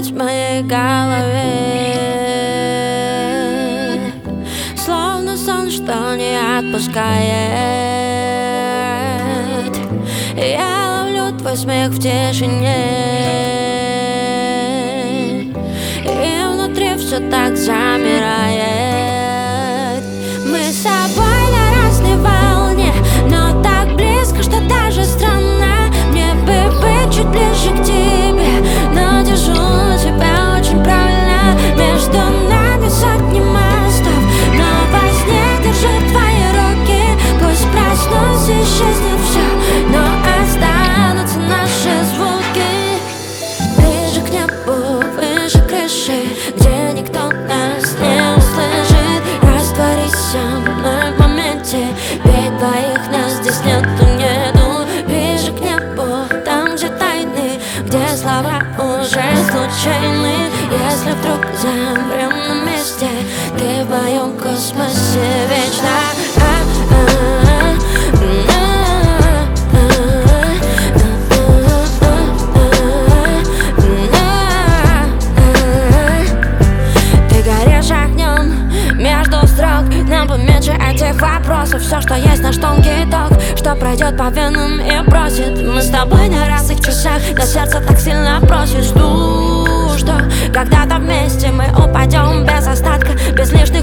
в моей голове, словно сон, что не отпускает. Я ловлю твой смех в тишине, и внутри все так замирает. Мы с тобой на разной волне, но так близко, что даже странно. Мне бы быть чуть ближе к тебе, но держу тебя очень правильно. Между нами сотни мостов, но во сне держу твои руки. Пусть проснусь, исчезнет все, но останутся наши звуки. Ближе к небу, выше крыши, где никто нас не услышит. Растворись со мной в моменте, ведь двоих нас здесь нету. Ближе к небу, там, где тайны, где слова уже случайны. Если вдруг замрем на месте, ты в моем космосе вечно. Между строк нам поменьше этих вопросов. Все, что есть, наш тонкий ток, что пройдет по венам и бросит. Мы с тобой на разных часах, но сердце так сильно просит. Жду, что когда-то вместе мы упадем без остатка, без лишних